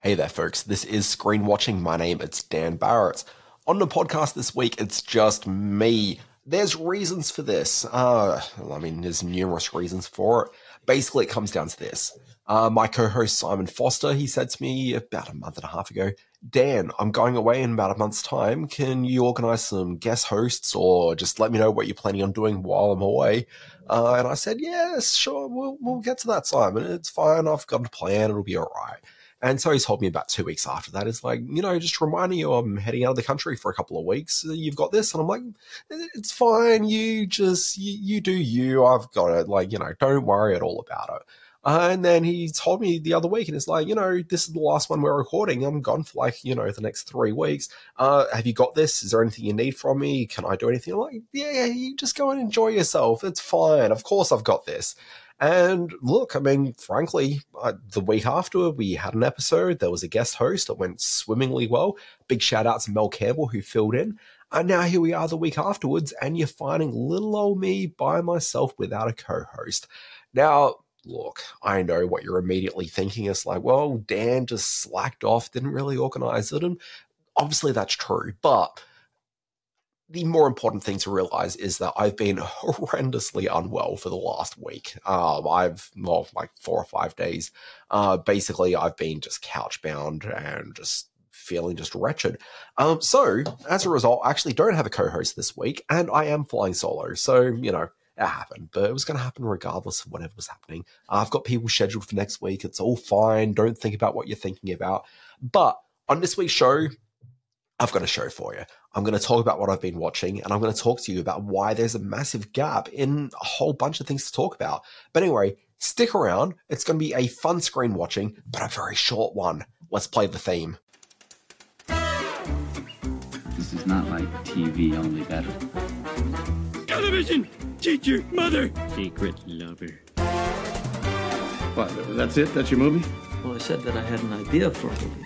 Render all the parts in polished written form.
Hey there, folks. This is Screen Watching. My name is Dan Barrett. On the podcast this week, it's just me. There's reasons for this. There's numerous reasons for it. Basically, it comes down to this. My co-host Simon Foster, he said to me about a month and a half ago, Dan, I'm going away in about a month's time. Can you organize some guest hosts or just let me know what you're planning on doing while I'm away? And I said, yes, sure, we'll get to that, Simon. It's fine. I've got a plan. It'll be all right. And so he told me about 2 weeks after that. It's like, just reminding you I'm heading out of the country for a couple of weeks. You've got this. And I'm like, it's fine. You do you. I've got it. Don't worry at all about it. And then he told me the other week, and it's like, this is the last one we're recording. I'm gone for the next 3 weeks. Have you got this? Is there anything you need from me? Can I do anything? I'm like, yeah, you just go and enjoy yourself. It's fine. Of course I've got this. And look, frankly, the week after we had an episode, there was a guest host that went swimmingly well. Big shout out to Mel Campbell who filled in. And now here we are the week afterwards, and you're finding little old me by myself without a co-host. Now, look, I know what you're immediately thinking. It's like, well, Dan just slacked off, didn't really organize it. And obviously that's true, but the more important thing to realize is that I've been horrendously unwell for the last week. I've 4 or 5 days. Basically, I've been just couch bound and just feeling just wretched. So as a result, I actually don't have a co-host this week, and I am flying solo. So, it happened, but it was going to happen regardless of whatever was happening. I've got people scheduled for next week. It's all fine. Don't think about what you're thinking about. But on this week's show, I've got a show for you. I'm going to talk about what I've been watching, and I'm going to talk to you about why there's a massive gap in a whole bunch of things to talk about. But anyway, stick around. It's going to be a fun screen watching, but a very short one. Let's play the theme. This is not like TV, only better. Television! Teacher! Mother! Secret lover. What, that's it? That's your movie? Well, I said that I had an idea for a movie.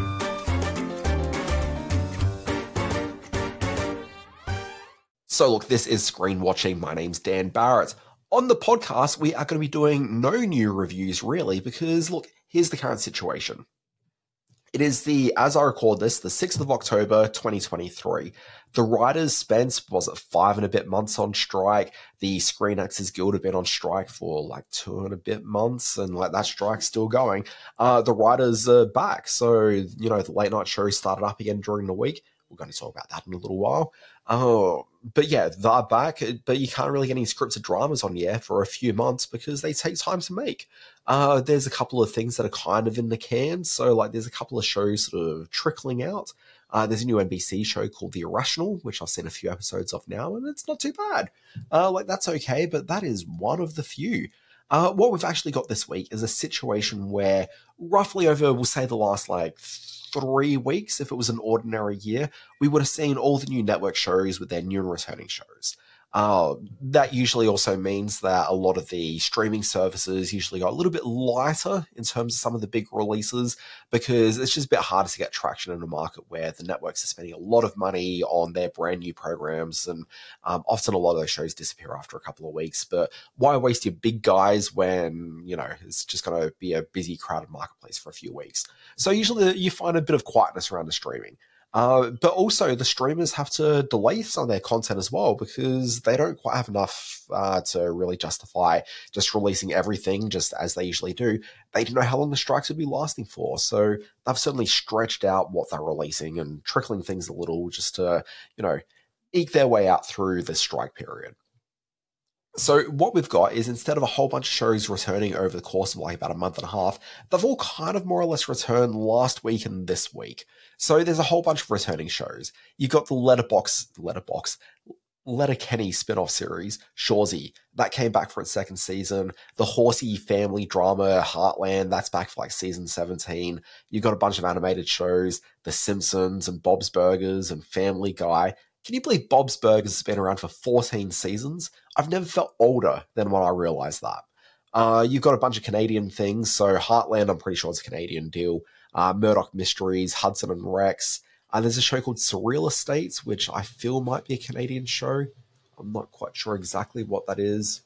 So look, this is Screen Watching. My name's Dan Barrett. On the podcast, we are going to be doing no new reviews, really, because look, here's the current situation. It is as I record this, the 6th of October, 2023. The writers spent, 5 and a bbit months on strike. The Screen Actors Guild have been on strike for 2 and a bit months, and that strike's still going. The writers are back. So, the late night show started up again during the week. We're going to talk about that in a little while. But yeah, they're back, but you can't really get any scripted dramas on the air for a few months because they take time to make. There's a couple of things that are kind of in the can. So there's a couple of shows sort of trickling out. There's a new NBC show called The Irrational, which I've seen a few episodes of now, and it's not too bad. That's okay, but that is one of the few. What we've actually got this week is a situation where roughly over, we'll say the last 3 weeks, if it was an ordinary year, we would have seen all the new network shows with their new and returning shows. That usually also means that a lot of the streaming services usually got a little bit lighter in terms of some of the big releases because it's just a bit harder to get traction in a market where the networks are spending a lot of money on their brand new programs, and often a lot of those shows disappear after a couple of weeks. But why waste your big guys when, it's just going to be a busy, crowded marketplace for a few weeks? So usually you find a bit of quietness around the streaming. But also the streamers have to delay some of their content as well because they don't quite have enough to really justify just releasing everything just as they usually do. They don't know how long the strikes would be lasting for. So they've certainly stretched out what they're releasing and trickling things a little just to, eke their way out through the strike period. So what we've got is instead of a whole bunch of shows returning over the course of about a month and a half, they've all kind of more or less returned last week and this week. So there's a whole bunch of returning shows. You've got the Letterkenny spin-off series, Shoresy. That came back for its second season. The Horsey family drama, Heartland, that's back for season 17. You've got a bunch of animated shows, The Simpsons and Bob's Burgers and Family Guy. Can you believe Bob's Burgers has been around for 14 seasons? I've never felt older than when I realized that. You've got a bunch of Canadian things. So Heartland, I'm pretty sure it's a Canadian deal. Murdoch Mysteries, Hudson and Rex. There's a show called Surreal Estates, which I feel might be a Canadian show. I'm not quite sure exactly what that is.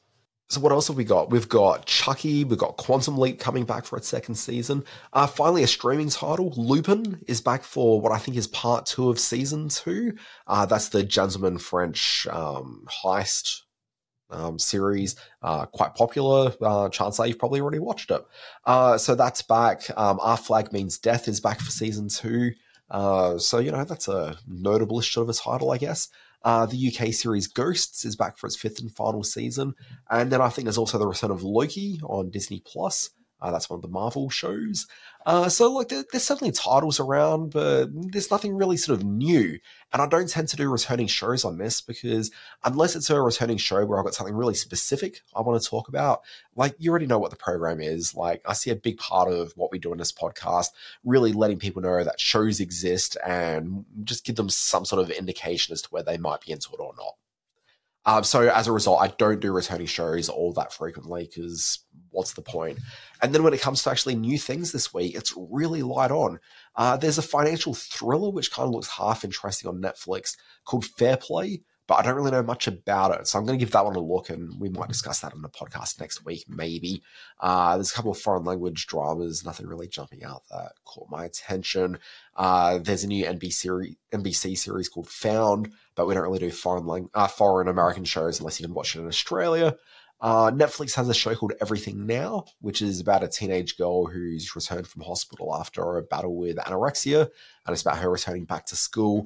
So what else have we got? We've got Chucky, we've got Quantum Leap coming back for its second season. Finally, a streaming title, Lupin, is back for what I think is part 2 of season 2. That's the Gentleman French heist series, quite popular. Chances are you've probably already watched it. So that's back. Our Flag Means Death is back for season 2. So, that's a notable-ish sort of a title, I guess. The UK series Ghosts is back for its 5th and final season. And then I think there's also the return of Loki on Disney+. That's one of the Marvel shows. So there's certainly titles around, but there's nothing really sort of new. And I don't tend to do returning shows on this because unless it's a returning show where I've got something really specific I want to talk about, you already know what the program is. I see a big part of what we do in this podcast, really letting people know that shows exist and just give them some sort of indication as to whether they might be into it or not. So as a result, I don't do returning shows all that frequently because what's the point? And then when it comes to actually new things this week, it's really light on. There's a financial thriller which kind of looks half interesting on Netflix called Fair Play, but I don't really know much about it. So I'm going to give that one a look and we might discuss that on the podcast next week, maybe. There's a couple of foreign language dramas, nothing really jumping out that caught my attention. There's a new NBC series called Found, but we don't really do foreign American shows unless you can watch it in Australia. Netflix has a show called Everything Now, which is about a teenage girl who's returned from hospital after a battle with anorexia, and it's about her returning back to school.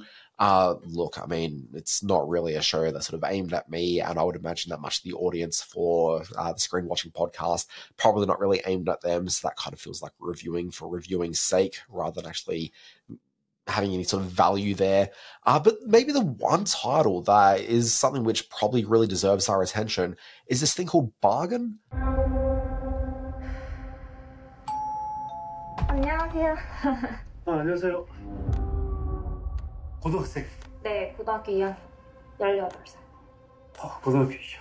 It's not really a show that's sort of aimed at me, and I would imagine that much of the audience for the Screen Watching podcast probably not really aimed at them, so that kind of feels like reviewing for reviewing's sake rather than actually having any sort of value there. But maybe the one title that is something which probably really deserves our attention is this thing called Bargain. 안녕하세요. 안녕하세요. 고등학생. 네, 고등학교 2학년 18살. 고등학교 2학년.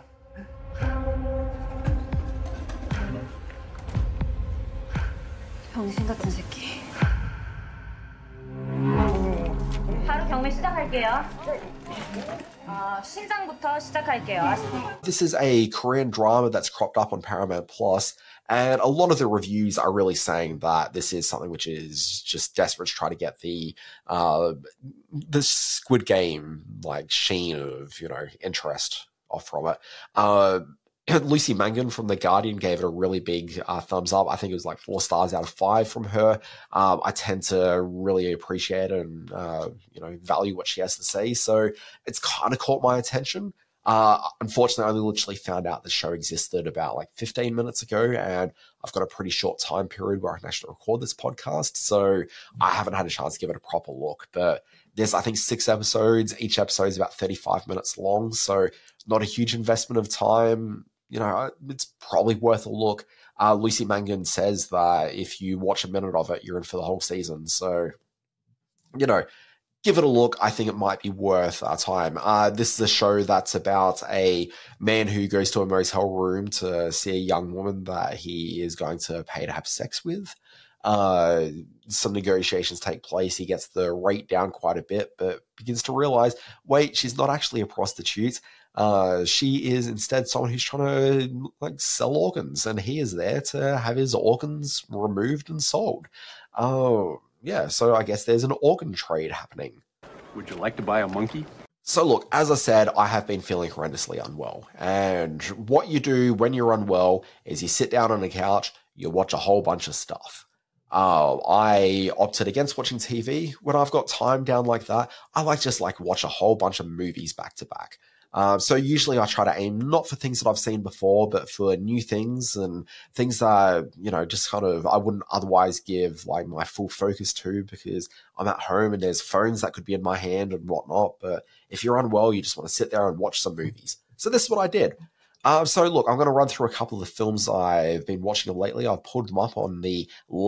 병신 같은 새끼. 바로 경매 시작할게요. 신장부터 시작할게요. This is a Korean drama that's cropped up on Paramount Plus, and a lot of the reviews are really saying that this is something which is just desperate to try to get the Squid Game sheen of interest off from it. Lucy Mangan from The Guardian gave it a really big thumbs up. I think it was 4 stars out of 5 from her. I tend to really appreciate and value what she has to say, so it's kind of caught my attention. Unfortunately, I only literally found out the show existed about 15 minutes ago, and I've got a pretty short time period where I can actually record this podcast, so I haven't had a chance to give it a proper look. But there's, I think, 6 episodes. Each episode is about 35 minutes long, so not a huge investment of time. It's probably worth a look. Lucy Mangan says that if you watch a minute of it, you're in for the whole season. So, give it a look. I think it might be worth our time. This is a show that's about a man who goes to a motel room to see a young woman that he is going to pay to have sex with. Some negotiations take place. He gets the rate down quite a bit, but begins to realize, wait, she's not actually a prostitute. She is instead someone who's trying to sell organs, and he is there to have his organs removed and sold. Yeah, so I guess there's an organ trade happening. Would you like to buy a monkey? So look, as I said, I have been feeling horrendously unwell. And what you do when you're unwell is you sit down on a couch, you watch a whole bunch of stuff. I opted against watching TV. When I've got time down like that, I just watch a whole bunch of movies back to back. So usually I try to aim not for things that I've seen before, but for new things and things that, just kind of I wouldn't otherwise give my full focus to because I'm at home and there's phones that could be in my hand and whatnot. But if you're unwell, you just want to sit there and watch some movies. So this is what I did. So look, I'm going to run through a couple of the films I've been watching lately. I've pulled them up on the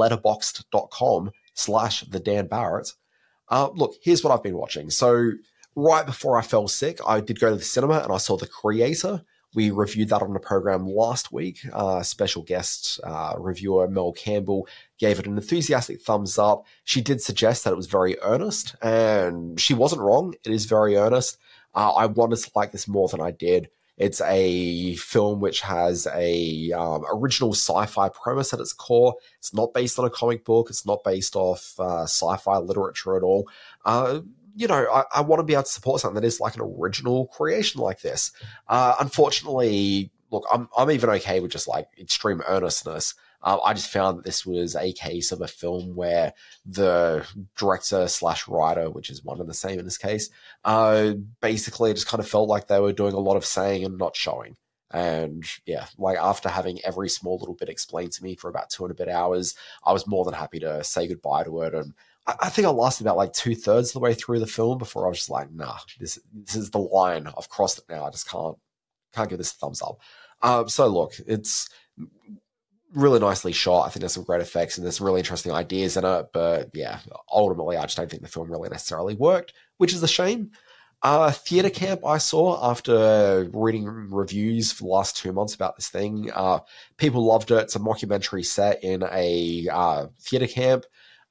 letterboxd.com/the Dan Barrett. Look, here's what I've been watching. So right before I fell sick, I did go to the cinema and I saw The Creator. We reviewed that on the program last week. Special guest reviewer Mel Campbell gave it an enthusiastic thumbs up. She did suggest that it was very earnest, and she wasn't wrong. It is very earnest. I wanted to like this more than I did. It's a film which has a original sci-fi premise at its core. It's not based on a comic book. It's not based off sci-fi literature at all. I want to be able to support something that is like an original creation like this. Unfortunately, look, I'm even okay with just like extreme earnestness. I just found that this was a case of a film where the director / writer, which is one and the same in this case, basically just kind of felt like they were doing a lot of saying and not showing. And yeah, like after having every small little bit explained to me for about 2 and a bit hours, I was more than happy to say goodbye to it. And I think I lasted about like 2/3 of the way through the film before I was just like, nah, this is the line. I've crossed it now. I just can't give this a thumbs up. So look, it's really nicely shot. I think there's some great effects and there's some really interesting ideas in it. But yeah, ultimately, I just don't think the film really necessarily worked, which is a shame. Theatre Camp I saw after reading reviews for the last 2 months about this thing. People loved it. It's a mockumentary set in a theatre camp.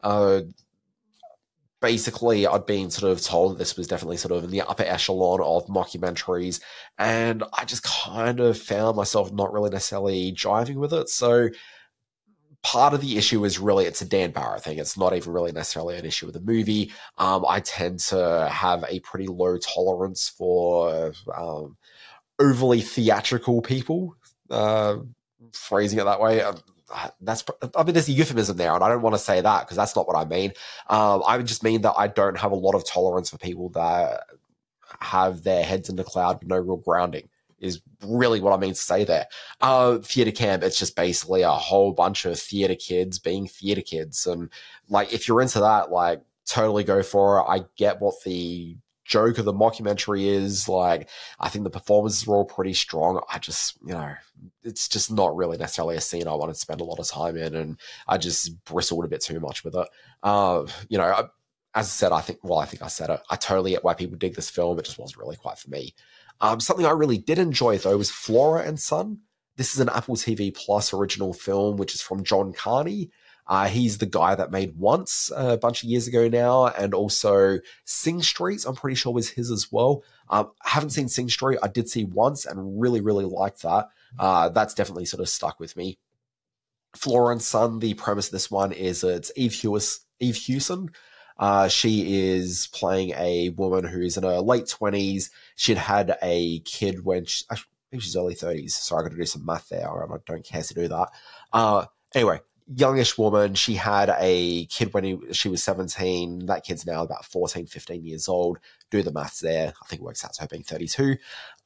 Basically, I'd been sort of told that this was definitely sort of in the upper echelon of mockumentaries, and I just kind of found myself not really necessarily jiving with it. So part of the issue is really it's a Dan Barrett thing. It's not even really necessarily an issue with the movie. I tend to have a pretty low tolerance for overly theatrical people, phrasing it that way. There's a euphemism there, and I don't want to say that because that's not what I mean. I would just mean that I don't have a lot of tolerance for people that have their heads in the cloud with no real grounding, is really what I mean to say there. Theatre Camp, it's just basically a whole bunch of theatre kids being theatre kids. And like, if you're into that, like, totally go for it. I get what the joke of the mockumentary is. Like, I think the performances were all pretty strong. I just, it's just not really necessarily a scene I want to spend a lot of time in, and I just bristled a bit too much with it. As I said, I think I said it. I totally get why people dig this film. It just wasn't really quite for me. Something I really did enjoy, though, was Flora and Son. This is an Apple TV Plus original film, which is from John Carney. He's the guy that made Once a bunch of years ago now, and also Sing Street, I'm pretty sure was his as well. I haven't seen Sing Street. I did see Once and really, really liked that. That's definitely sort of stuck with me. Flora and Son, the premise of this one is it's Eve Hewson. She is playing a woman who's in her late 20s. She'd had a kid when I think she's early 30s. Sorry, I got to do some math there, and I don't care to do that. Anyway, youngish woman. She had a kid when she was 17. That kid's now about 14, 15 years old. Do the maths there. I think it works out to her being 32.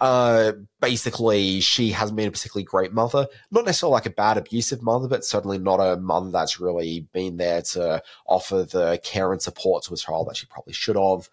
Basically, she hasn't been a particularly great mother. Not necessarily like a bad abusive mother, but certainly not a mother that's really been there to offer the care and support to a child that she probably should have.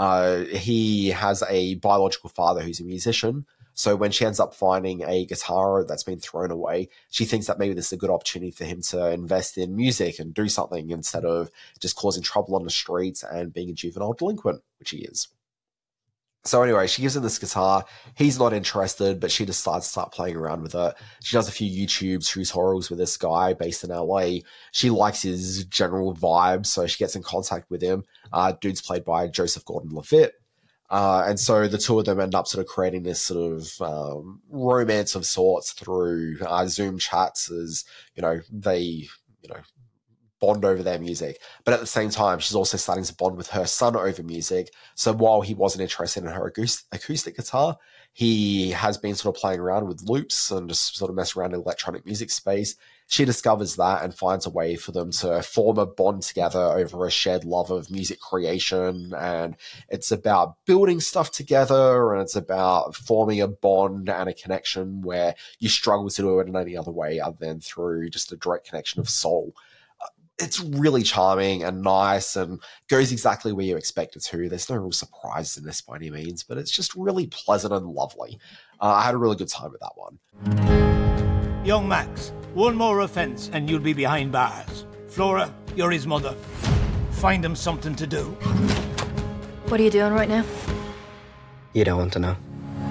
He has a biological father who's a musician. So when she ends up finding a guitar that's been thrown away, she thinks that maybe this is a good opportunity for him to invest in music and do something instead of just causing trouble on the streets and being a juvenile delinquent, which he is. So anyway, she gives him this guitar. He's not interested, but she decides to start playing around with it. She does a few YouTube tutorials with this guy based in LA. She likes his general vibe, so she gets in contact with him. Dude's played by Joseph Gordon-Levitt. And so the two of them end up sort of creating this sort of romance of sorts through Zoom chats as, they, bond over their music. But at the same time, she's also starting to bond with her son over music. So while he wasn't interested in her acoustic guitar, he has been sort of playing around with loops and just sort of mess around in the electronic music space. She discovers that and finds a way for them to form a bond together over a shared love of music creation. And it's about building stuff together, and it's about forming a bond and a connection where you struggle to do it in any other way other than through just a direct connection of soul. It's really charming and nice and goes exactly where you expect it to. There's no real surprises in this by any means, but it's just really pleasant and lovely. I had a really good time with that one. Young Max, one more offence and you'll be behind bars. Flora, you're his mother. Find him something to do. What are you doing right now? You don't want to know.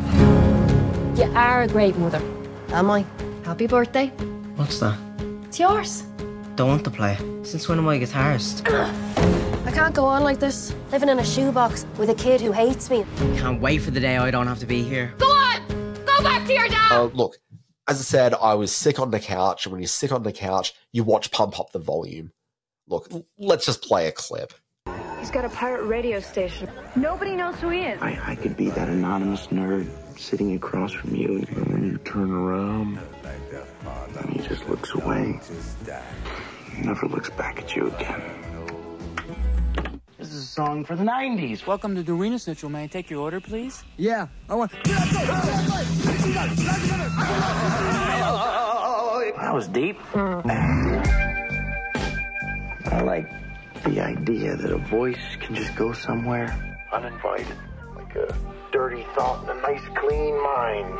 You are a great mother. Am I? Happy birthday. What's that? It's yours. Don't want to play. Since when am I a guitarist? I can't go on like this, living in a shoebox with a kid who hates me. Can't wait for the day I don't have to be here. Go on! Go to your dad! Look, as I said, I was sick on the couch, and when you're sick on the couch, you watch Pump Up the Volume. Look, let's just play a clip. He's got a pirate radio station. Nobody knows who he is. I could be that anonymous nerd sitting across from you, and when you turn around, and he just looks away. He never looks back at you again. This is a song for the 90s. Welcome to Dorina Central. May I take your order, please? Yeah, I want... That was deep. I like the idea that a voice can just go somewhere uninvited, like a dirty thought in a nice, clean mind.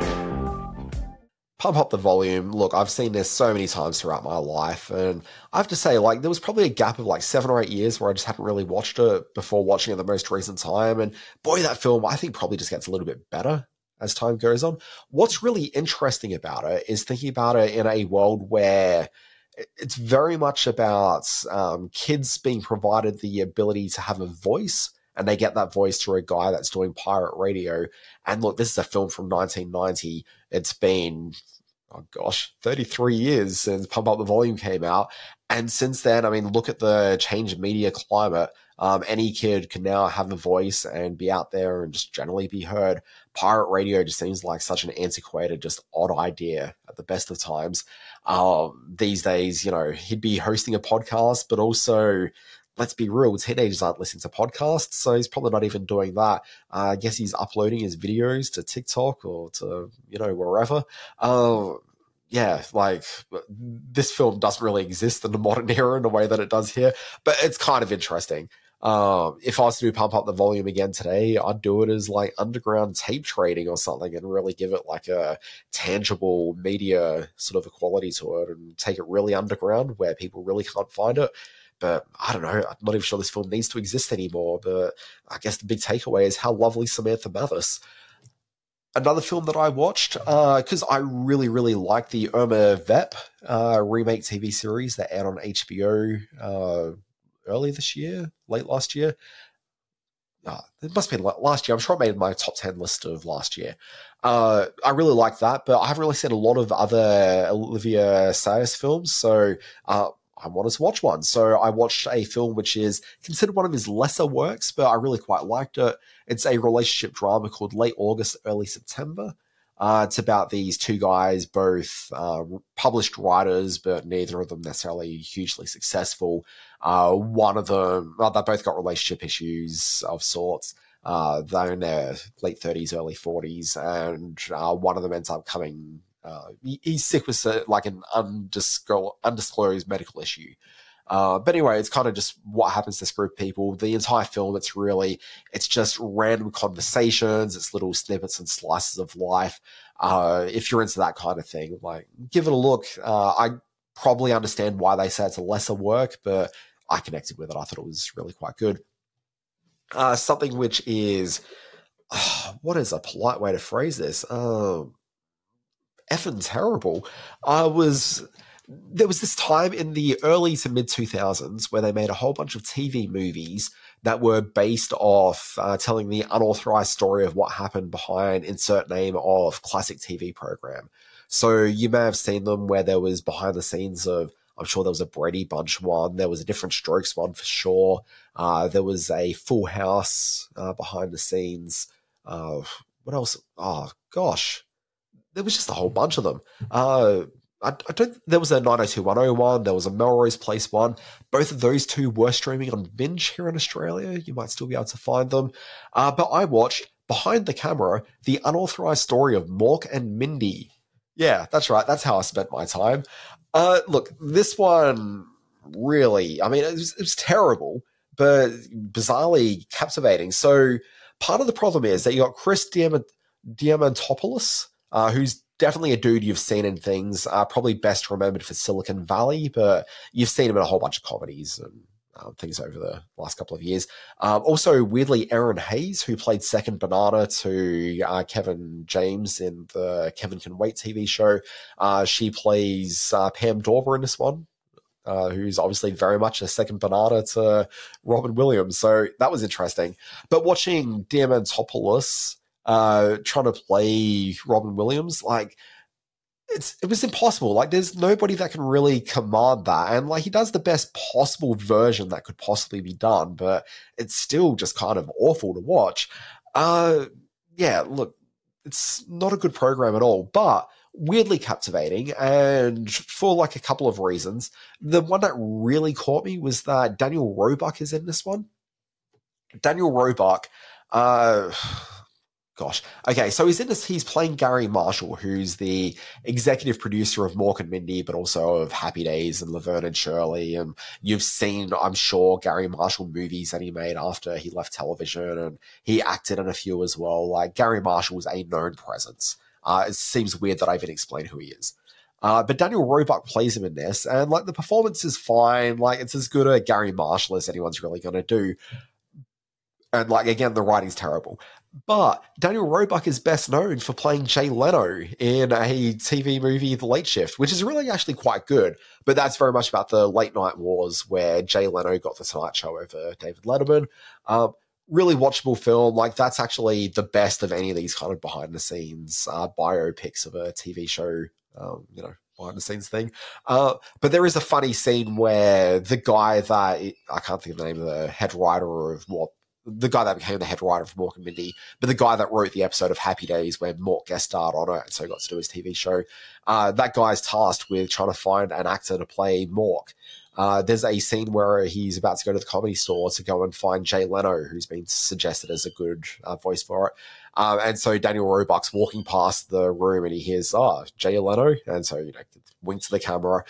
Pump Up the Volume. Look, I've seen this so many times throughout my life, and I have to say, like, there was probably a gap of like 7 or 8 years where I just hadn't really watched it before watching it the most recent time, and boy, that film, I think, probably just gets a little bit better as time goes on. What's really interesting about it is thinking about it in a world where it's very much about kids being provided the ability to have a voice, and they get that voice through a guy that's doing pirate radio. And look, this is a film from 1990. It's been, 33 years since Pump Up the Volume came out. And since then, I mean, look at the change in media climate. Any kid can now have a voice and be out there and just generally be heard. Pirate radio just seems like such an antiquated, just odd idea at the best of times. These days, you know, he'd be hosting a podcast, but also, let's be real, teenagers aren't listening to podcasts, so he's probably not even doing that. I guess he's uploading his videos to TikTok or to, you know, wherever. Yeah, like, this film doesn't really exist in the modern era in the way that it does here, but it's kind of interesting. If I was to do Pump Up the Volume again today, I'd do it as like underground tape trading or something and really give it like a tangible media sort of a quality to it and take it really underground where people really can't find it. But I don't know, I'm not even sure this film needs to exist anymore, but I guess the big takeaway is how lovely Samantha Mathis. Another film that I watched, because I really, really like the Irma Vep remake TV series that aired on HBO early this year, late last year. It must have been last year. I'm sure I made my top 10 list of last year. I really like that, but I haven't really seen a lot of other Olivia Sayers films, so I wanted to watch one. So I watched a film which is considered one of his lesser works, but I really quite liked it. It's a relationship drama called Late August, Early September. It's about these two guys, both published writers, but neither of them necessarily hugely successful. One of them, they both got relationship issues of sorts. They're in their late 30s, early 40s, and one of them ends up coming... he's sick with like an undisclosed medical issue. But anyway, it's kind of just what happens to this group of people. The entire film, it's just random conversations. It's little snippets and slices of life. If you're into that kind of thing, like, give it a look. I probably understand why they say it's a lesser work, but I connected with it. I thought it was really quite good. Something which is, what is a polite way to phrase this? Effing terrible. There was this time in the early to mid 2000s where they made a whole bunch of TV movies that were based off telling the unauthorized story of what happened behind insert name of classic TV program. So you may have seen them where there was behind the scenes of, I'm sure there was a Brady Bunch one, there was a Different Strokes one for sure. There was a Full House behind the scenes. What else? Oh gosh. There was just a whole bunch of them. There was a 90210 one. There was a Melrose Place one. Both of those two were streaming on Binge here in Australia. You might still be able to find them. But I watched, behind the camera, the unauthorized story of Mork and Mindy. Yeah, that's right. That's how I spent my time. Look, this one really, I mean, it was terrible, but bizarrely captivating. So part of the problem is that you got Chris Diamantopoulos, who's definitely a dude you've seen in things, probably best remembered for Silicon Valley, but you've seen him in a whole bunch of comedies and things over the last couple of years. Also, weirdly, Erin Hayes, who played Second Banana to Kevin James in the Kevin Can Wait TV show. She plays Pam Dawber in this one, who's obviously very much a second banana to Robin Williams. So that was interesting. But watching Diamantopoulos trying to play Robin Williams. Like, it was impossible. Like, there's nobody that can really command that. And, like, he does the best possible version that could possibly be done, but it's still just kind of awful to watch. Yeah, look, it's not a good program at all, but weirdly captivating, and for, like, a couple of reasons. The one that really caught me was that Daniel Roebuck is in this one. Daniel Roebuck, gosh. Okay, so he's in this. He's playing Gary Marshall, who's the executive producer of Mork and Mindy, but also of Happy Days and Laverne and Shirley. And you've seen, I'm sure, Gary Marshall movies that he made after he left television, and he acted in a few as well. Like, Gary Marshall's a known presence. It seems weird that I even explained who he is. But Daniel Roebuck plays him in this, and, like, the performance is fine. Like, it's as good a Gary Marshall as anyone's really going to do. And, like, again, the writing's terrible. But Daniel Roebuck is best known for playing Jay Leno in a TV movie, The Late Shift, which is really actually quite good. But that's very much about the late night wars where Jay Leno got the Tonight Show over David Letterman. Really watchable film. Like, that's actually the best of any of these kind of behind the scenes biopics of a TV show, behind the scenes thing. But there is a funny scene where the guy that, I can't think of the name of the head writer of the guy that became the head writer for Mork and Mindy, but the guy that wrote the episode of Happy Days where Mork guest starred on it and so got to do his TV show, that guy's tasked with trying to find an actor to play Mork. There's a scene where he's about to go to the Comedy Store to go and find Jay Leno, who's been suggested as a good voice for it. And so Daniel Roebuck's walking past the room and he hears, Jay Leno. And so, winks to the camera.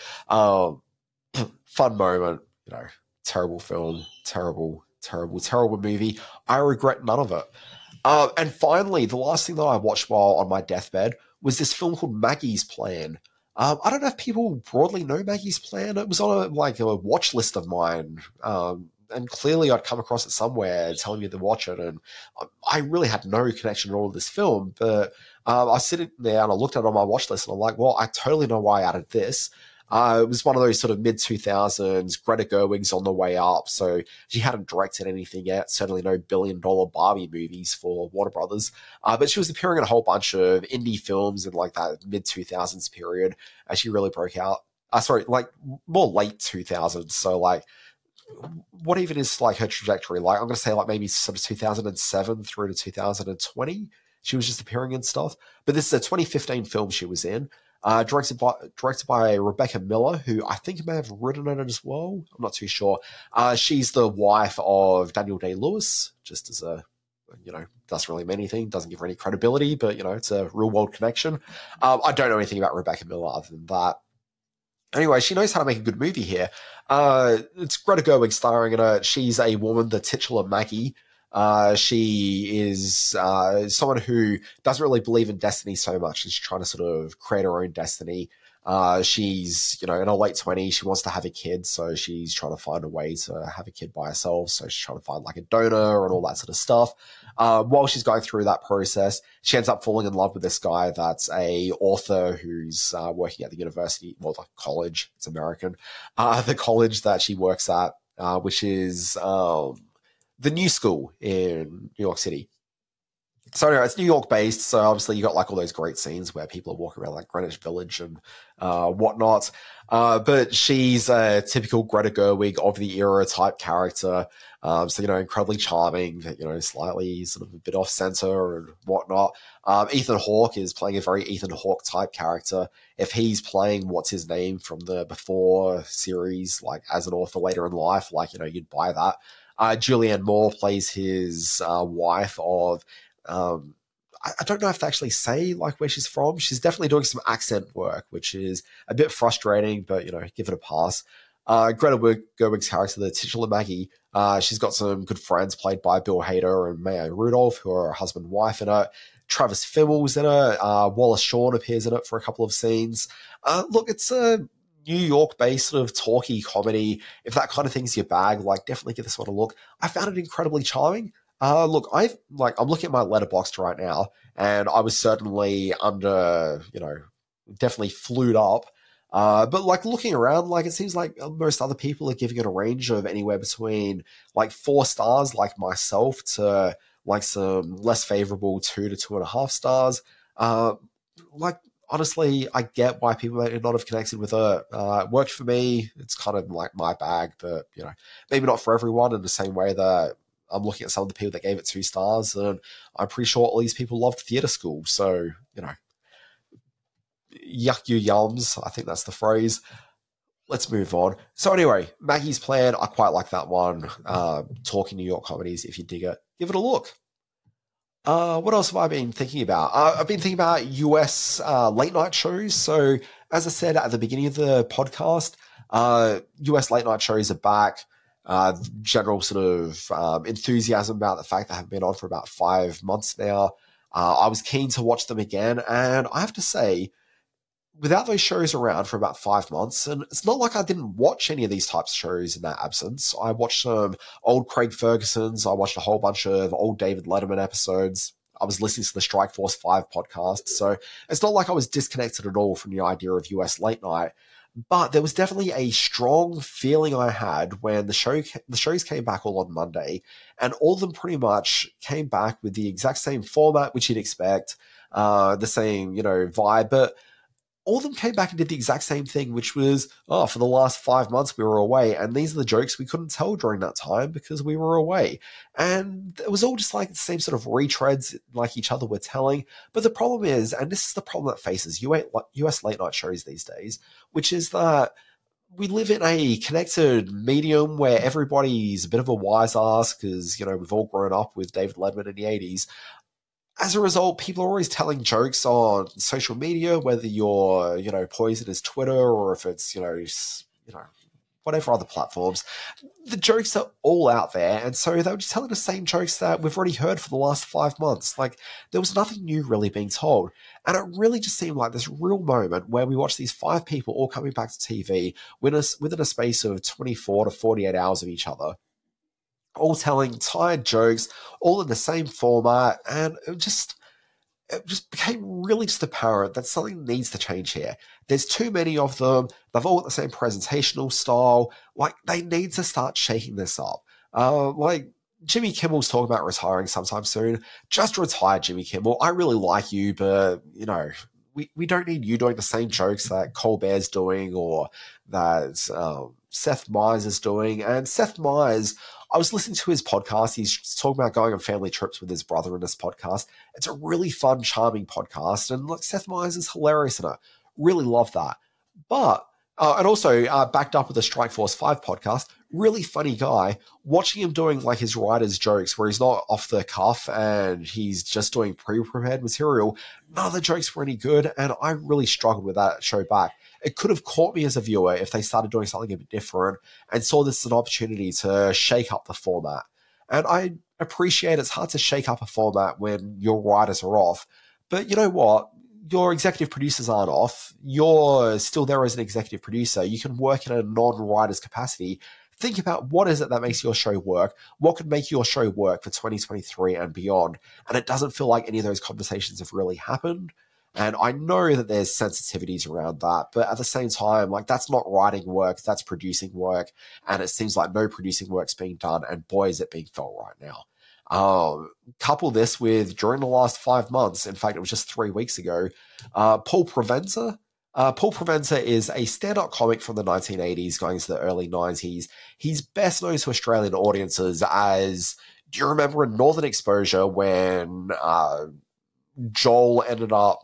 Fun moment, terrible film, terrible movie. I regret none of it. And finally, the last thing that I watched while on my deathbed was this film called Maggie's Plan. I don't know if people broadly know Maggie's Plan. It was on a watch list of mine. And clearly I'd come across it somewhere telling me to watch it. And I really had no connection at all to this film. But I was sitting there and I looked at it on my watch list and I'm like, well, I totally know why I added this. It was one of those sort of mid-2000s, Greta Gerwig's on the way up, so she hadn't directed anything yet, certainly no billion-dollar Barbie movies for Warner Brothers, but she was appearing in a whole bunch of indie films in, like, that mid-2000s period, as she really broke out. More late 2000s, so, like, what even is, like, her trajectory? Like, I'm going to say, like, maybe sort of 2007 through to 2020, she was just appearing in stuff, but this is a 2015 film she was in. Directed by Rebecca Miller, who I think may have written it as well. I'm not too sure. She's the wife of Daniel Day-Lewis, just as a, doesn't really mean anything, doesn't give her any credibility, but, it's a real-world connection. I don't know anything about Rebecca Miller other than that. Anyway, she knows how to make a good movie here. It's Greta Gerwig starring in it. She's a woman, the titular Maggie. She is someone who doesn't really believe in destiny so much. She's trying to sort of create her own destiny. She's, in her late 20s. She wants to have a kid, so she's trying to find a way to have a kid by herself. So she's trying to find, like, a donor and all that sort of stuff. While she's going through that process, she ends up falling in love with this guy that's a author who's working at the university, well, the college. It's American. The college that she works at, which is the New School in New York City. So anyway, it's New York based, so obviously you got, like, all those great scenes where people are walking around, like, Greenwich Village and whatnot. But she's a typical Greta Gerwig of the era type character. So, incredibly charming, slightly sort of a bit off center and whatnot. Ethan Hawke is playing a very Ethan Hawke type character. If he's playing what's his name from the Before series, like, as an author later in life, like, you'd buy that. Julianne Moore plays his wife of, I don't know if they actually say, like, where she's from. She's definitely doing some accent work, which is a bit frustrating, but, give it a pass. Greta Gerwig's character, the titular Maggie, she's got some good friends played by Bill Hader and Maya Rudolph, who are her husband and wife in it. Travis Fimmel's in it. Wallace Shawn appears in it for a couple of scenes. Look, it's a New York-based sort of talky comedy. If that kind of thing's your bag, like, definitely give this one a look. I found it incredibly charming. Look, I'm looking at my Letterboxd right now, and I was certainly under, definitely flued up. But, like, looking around, like, it seems like most other people are giving it a range of anywhere between, like, 4 stars, like myself, to like some less favorable 2 to 2.5 stars. Like, honestly, I get why people may not have connected with it. It worked for me. It's kind of like my bag, but, you know, maybe not for everyone, in the same way that I'm looking at some of the people that gave it 2 stars, and I'm pretty sure all these people loved Theatre School. So, you know, yuck you yums. I think that's the phrase. Let's move on. So anyway, Maggie's Plan, I quite like that one. Talking New York comedies, if you dig it, give it a look. What else have I been thinking about? I've been thinking about US late night shows. So as I said at the beginning of the podcast, US late night shows are back. General sort of enthusiasm about the fact they have been on for about 5 months now. I was keen to watch them again, and I have to say, without those shows around for about 5 months, and it's not like I didn't watch any of these types of shows in that absence. I watched some old Craig Ferguson's. I watched a whole bunch of old David Letterman episodes. I was listening to the Strikeforce 5 podcast. So it's not like I was disconnected at all from the idea of US late night. But there was definitely a strong feeling I had when the shows came back all on Monday, and all of them pretty much came back with the exact same format, which you'd expect, the same, you know, vibe, but all of them came back and did the exact same thing, which was, for the last 5 months we were away, and these are the jokes we couldn't tell during that time because we were away. And it was all just like the same sort of retreads like each other were telling. But the problem is, and this is the problem that faces US late night shows these days, which is that we live in a connected medium where everybody's a bit of a wise ass because, you know, we've all grown up with David Letterman in the 80s. As a result, people are always telling jokes on social media, whether you're, you know, Poison is Twitter or if it's, you know, whatever other platforms. The jokes are all out there, and so they were just telling the same jokes that we've already heard for the last 5 months. Like, there was nothing new really being told. And it really just seemed like this real moment where we watched these 5 people all coming back to TV within a space of 24 to 48 hours of each other, all telling tired jokes, all in the same format, and it just became really just apparent that something needs to change here. There's too many of them. They've all got the same presentational style. Like, they need to start shaking this up. Like, Jimmy Kimmel's talking about retiring sometime soon. Just retire, Jimmy Kimmel. I really like you, but, you know, we don't need you doing the same jokes that Colbert's doing or that Seth Meyers is doing. And Seth Meyers, I was listening to his podcast. He's talking about going on family trips with his brother in this podcast. It's a really fun, charming podcast. And look, Seth Meyers is hilarious in it. Really love that. But, and also backed up with the Strikeforce 5 podcast, really funny guy. Watching him doing like his writer's jokes where he's not off the cuff and he's just doing pre-prepared material. None of the jokes were any good. And I really struggled with that show back. It could have caught me as a viewer if they started doing something a bit different and saw this as an opportunity to shake up the format. And I appreciate it's hard to shake up a format when your writers are off. But you know what? Your executive producers aren't off. You're still there as an executive producer. You can work in a non-writer's capacity. Think about what is it that makes your show work? What could make your show work for 2023 and beyond? And it doesn't feel like any of those conversations have really happened. And I know that there's sensitivities around that, but at the same time, like, that's not writing work, that's producing work. And it seems like no producing work's being done, and boy, is it being felt right now. Couple this with, during the last 5 months, in fact, it was just 3 weeks ago, Paul Provenza. Paul Provenza is a stand-up comic from the 1980s going into the early 90s. He's best known to Australian audiences as, do you remember in Northern Exposure when Joel ended up,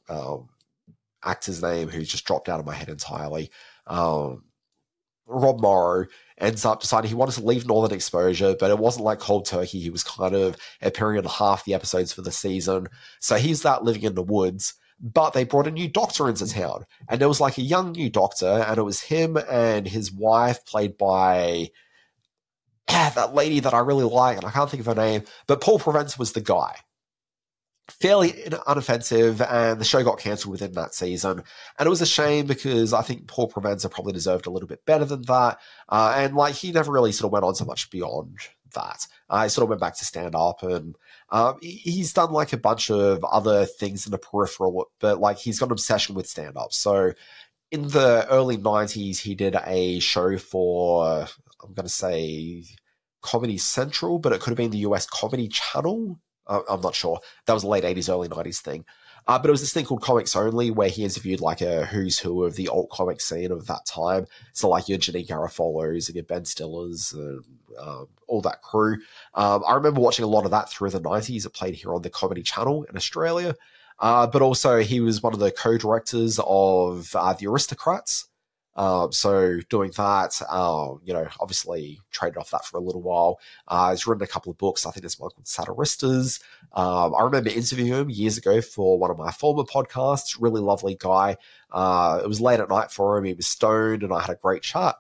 actor's name who's just dropped out of my head entirely, Rob Morrow ends up deciding he wanted to leave Northern Exposure, but it wasn't like cold turkey. He was kind of appearing in half the episodes for the season. So he's that living in the woods, but they brought a new doctor into town. And there was like a young new doctor, and it was him and his wife, played by that lady that I really like, and I can't think of her name, but Paul Provenza was the guy. Fairly unoffensive, and the show got cancelled within that season. And it was a shame because I think Paul Provenza probably deserved a little bit better than that. And like, he never really sort of went on so much beyond that. He sort of went back to stand up, and he's done like a bunch of other things in the peripheral, but like, he's got an obsession with stand up. So in the early 90s, he did a show for, I'm going to say, Comedy Central, but it could have been the US Comedy Channel. I'm not sure. That was a late 80s, early 90s thing. But it was this thing called Comics Only, where he interviewed like a who's who of the alt comic scene of that time. So like your Janine Garafolos and your Ben Stillers and all that crew. I remember watching a lot of that through the 90s. It played here on the Comedy Channel in Australia. But also he was one of the co-directors of The Aristocrats. So doing that, obviously traded off that for a little while. He's written a couple of books. I think there's one called Satiristas. I remember interviewing him years ago for one of my former podcasts. Really lovely guy. It was late at night for him. He was stoned and I had a great chat.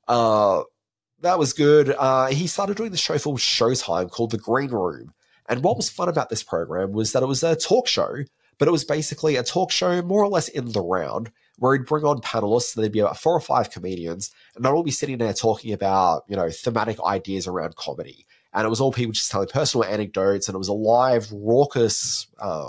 That was good. He started doing the show for Showtime called The Green Room. And what was fun about this program was that it was a talk show, but it was basically a talk show more or less in the round, where he'd bring on panelists. There'd be about 4 or 5 comedians, and they'd all be sitting there talking about, thematic ideas around comedy. And it was all people just telling personal anecdotes, and it was a live, raucous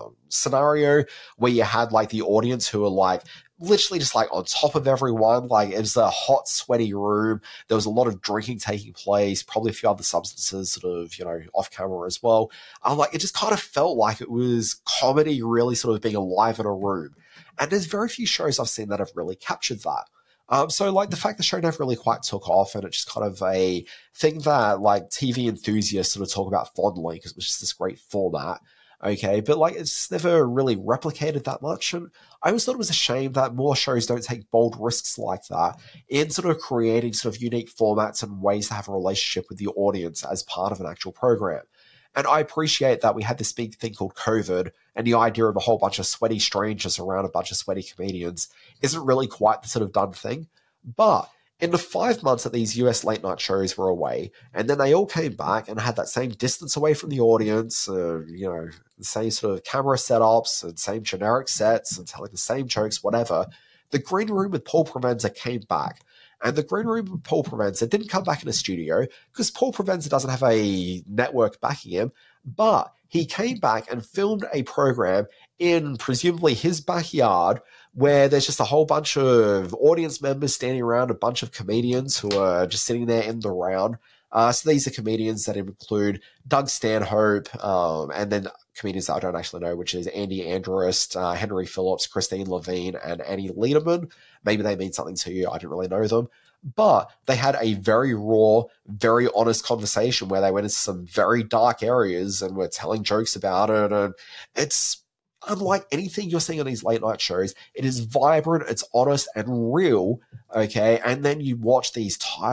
scenario where you had like the audience who were like literally just like on top of everyone. Like it was a hot, sweaty room. There was a lot of drinking taking place, probably a few other substances sort of, off camera as well. It just kind of felt like it was comedy really sort of being alive in a room. And there's very few shows I've seen that have really captured that. So like the fact the show never really quite took off, and it's just kind of a thing that like TV enthusiasts sort of talk about fondly because it was just this great format. Okay, but like it's never really replicated that much. And I always thought it was a shame that more shows don't take bold risks like that in sort of creating sort of unique formats and ways to have a relationship with the audience as part of an actual program. And I appreciate that we had this big thing called COVID, and the idea of a whole bunch of sweaty strangers around a bunch of sweaty comedians isn't really quite the sort of done thing. But in the 5 months that these US late night shows were away, and then they all came back and had that same distance away from the audience, the same sort of camera setups and same generic sets and telling the same jokes, whatever, the Green Room with Paul Provenza came back. And the Green Room with Paul Provenza didn't come back in a studio because Paul Provenza doesn't have a network backing him, but he came back and filmed a program in presumably his backyard where there's just a whole bunch of audience members standing around, a bunch of comedians who are just sitting there in the round. So these are comedians that include Doug Stanhope, and then comedians that I don't actually know, which is Andy Andrist, Henry Phillips, Christine Levine, and Annie Lederman. Maybe they mean something to you. I didn't really know them. But they had a very raw, very honest conversation where they went into some very dark areas and were telling jokes about it. And it's unlike anything you're seeing on these late night shows. It is vibrant, it's honest and real, okay? And then you watch these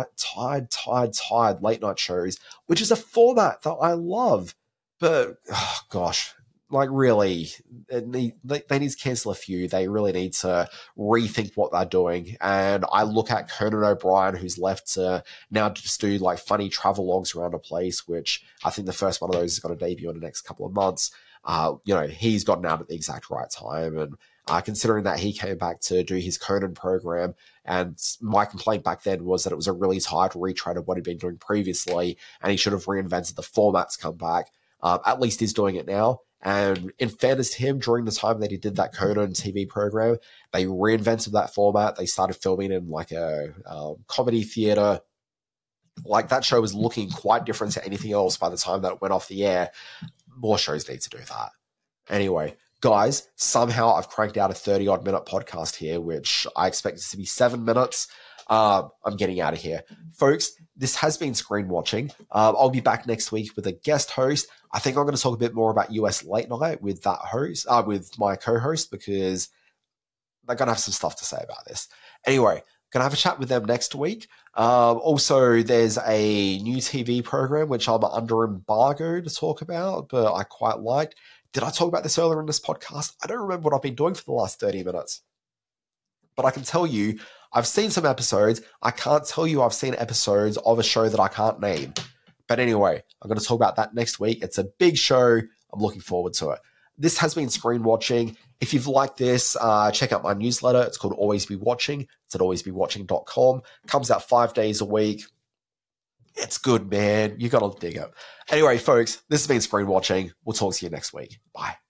tired late night shows, which is a format that I love. But, oh gosh, like really, they need to cancel a few. They really need to rethink what they're doing. And I look at Conan O'Brien, who's left to now just do like funny travelogues around a place, which I think the first one of those is going to debut in the next couple of months. He's gotten out at the exact right time. And considering that he came back to do his Conan program, and my complaint back then was that it was a really tired retread of what he'd been doing previously, and he should have reinvented the formats come back. At least he's doing it now. And in fairness to him, during the time that he did that Conan TV program, they reinvented that format. They started filming in like a comedy theater. Like that show was looking quite different to anything else by the time that it went off the air. More shows need to do that. Anyway, guys, somehow I've cranked out a 30-odd minute podcast here, which I expected to be 7 minutes. I'm getting out of here. Folks, this has been Screen Watching. I'll be back next week with a guest host. I think I'm going to talk a bit more about US Late Night with that host, with my co-host, because they're going to have some stuff to say about this. Anyway, going to have a chat with them next week. Also, there's a new TV program which I'm under embargo to talk about, but I quite liked. Did I talk about this earlier in this podcast? I don't remember what I've been doing for the last 30 minutes. But I can tell you, I've seen some episodes. I can't tell you I've seen episodes of a show that I can't name. But anyway, I'm going to talk about that next week. It's a big show. I'm looking forward to it. This has been Screen Watching. If you've liked this, check out my newsletter. It's called Always Be Watching. It's at alwaysbewatching.com. Comes out 5 days a week. It's good, man. You got to dig it. Anyway, folks, this has been Screen Watching. We'll talk to you next week. Bye.